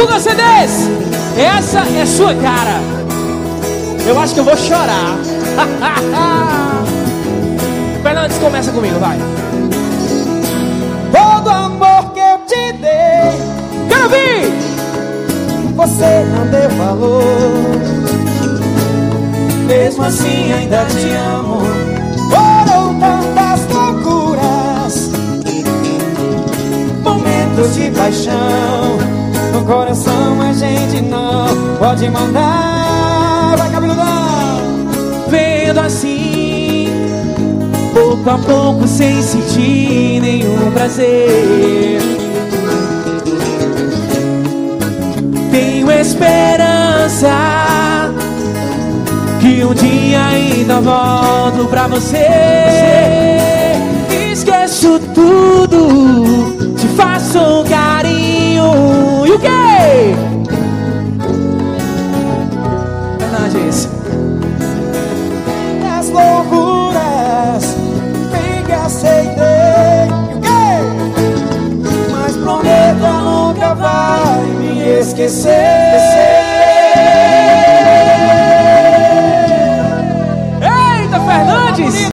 Douglas CDs, essa é sua cara. Eu acho que eu vou chorar. Fernandes, começa comigo, vai. Todo amor que eu te dei, Quero ouvir! você não deu valor. Mesmo assim ainda te amo. Foram tantas loucuras, momentos de paixão. No coração a gente não pode mandar. Vai, cabeludão! Vendo assim, pouco a pouco, sem sentir nenhum prazer. Tenho esperança que um dia ainda volto pra você. Esqueço tudo, te faço um carinho. E o quê? Fernandes. As loucuras, bem que aceitei. E o quê? Mas prometo, ela nunca vai me esquecer. Eita, Fernandes!